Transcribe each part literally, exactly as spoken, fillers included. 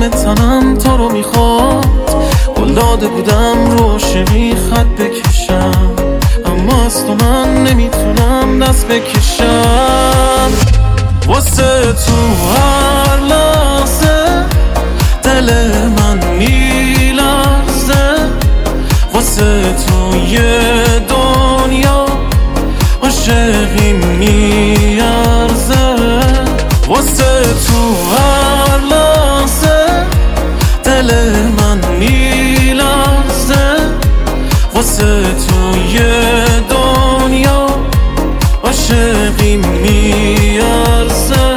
همه تنم تو رو میخواد. قول داده بودم رو عاشقی خط بکشم، اما از تو من نمیتونم دست بکشم. واسه تو هر لحظه دل من میلرزه، واسه تو یه دنیا عاشقی میارزه. واسه تو هر لحظه دل من میلرزه، واسه تو یه دنیا عاشقی میارزه.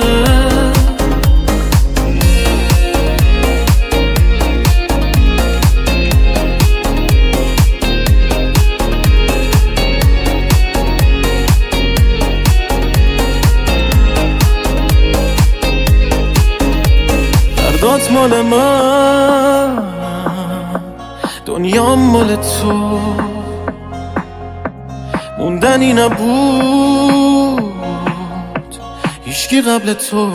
دردات مال من، دنیا مال تو، موندنی نبود هیچکی قبل تو.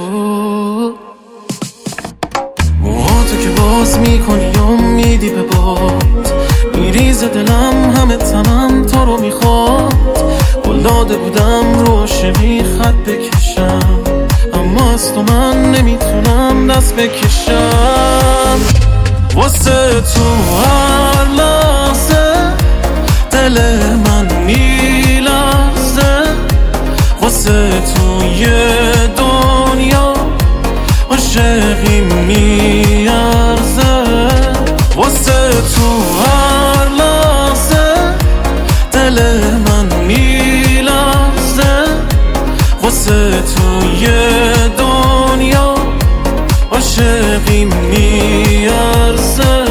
موهاتو که باز میکنی یا میدی به باد، میریزه دلم همه تنم تو رو میخواد. قول داده بودم رو عاشقی خط بکشم، اما از تو من نمیتونم دست بکشم. واسه تو هر لحظه دل من میلرزه، واسه تو یه دنیا عاشقی میارزه. واسه تو هر لحظه دل من میلرزه، واسه تو یه دنیا عاشقی میارزه.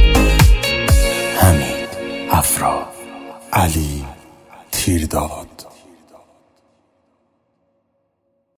حمید افرا، علی تیرداد.